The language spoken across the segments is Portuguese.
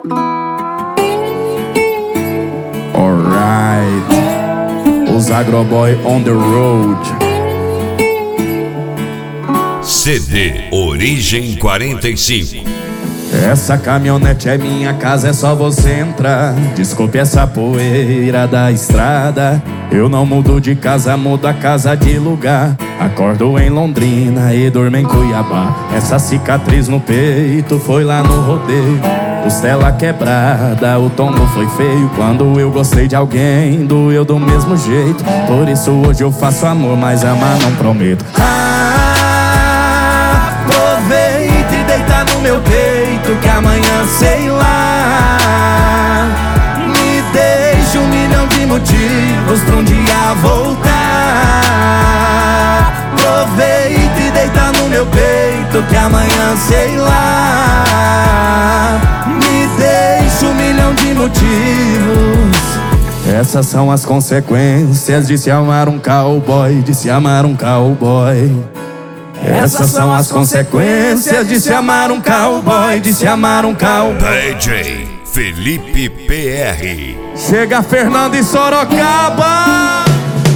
Alright, os Agroboy on the road. CD Origem 45. Essa caminhonete é minha casa, é só você entrar. Desculpe essa poeira da estrada. Eu não mudo de casa, mudo a casa de lugar. Acordo em Londrina e durmo em Cuiabá. Essa cicatriz no peito foi lá no rodeio. Costela quebrada, o tombo foi feio. Quando eu gostei de alguém, doeu do mesmo jeito. Por isso hoje eu faço amor, mas amar não prometo. Aproveita e deita no meu peito, que amanhã sei lá me deixa 1 milhão de motivos pra um dia voltar. Aproveita e deita no meu peito, que amanhã sei lá me deixa 1 milhão de motivos. Essas são as consequências de se amar um cowboy, de se amar um cowboy. Essas são as consequências de se amar um cowboy, de se amar um cowboy. DJ Felipe PR. Chega Fernando e Sorocaba.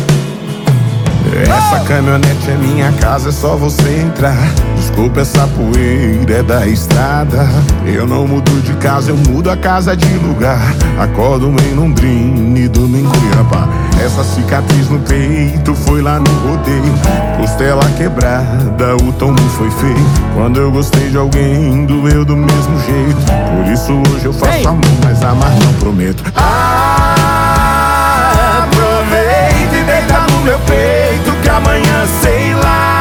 Essa caminhonete é minha casa, é só você entrar. Desculpa essa poeira, é da estrada. Eu não mudo de casa, eu mudo a casa de lugar. Acordo em Londrina e durmo em Cuiabá. Essa cicatriz no peito foi lá no rodeio. Costela quebrada, o tombo foi feio. Quando eu gostei de alguém, doeu do mesmo jeito. Por isso hoje eu faço amor, mas amar não prometo. Aproveita e deita no meu peito, que amanhã sei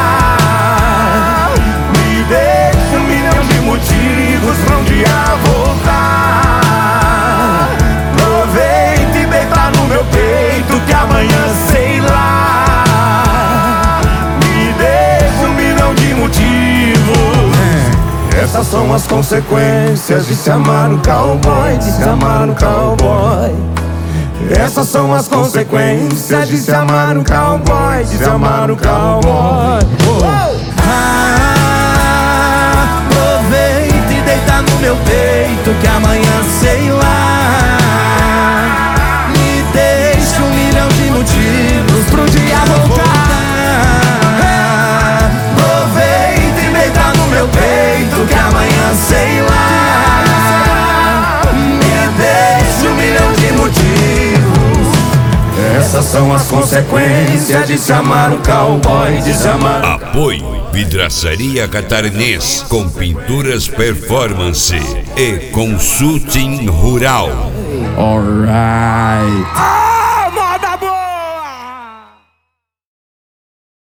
lá me deixa 1 milhão de motivos pra um dia voltar. Aproveita e deita no meu peito, que amanhã sei lá me deixa 1 milhão de motivos. Essas são as consequências de se amar um cowboy, de se amar um cowboy. Essas são as consequências de se amar um cowboy, de se amar um cowboy. Aproveita e deita no meu peito, que amanhã sei lá me deixa 1 milhão de motivos pro dia voltar. Aproveita e deita no meu peito, que amanhã sei lá me deixa 1 milhão de motivos. Essas são as consequências de se amar um cowboy, de se amar. Apoio Vidraçaria Catarinense, com pinturas performance e consulting rural. Alright.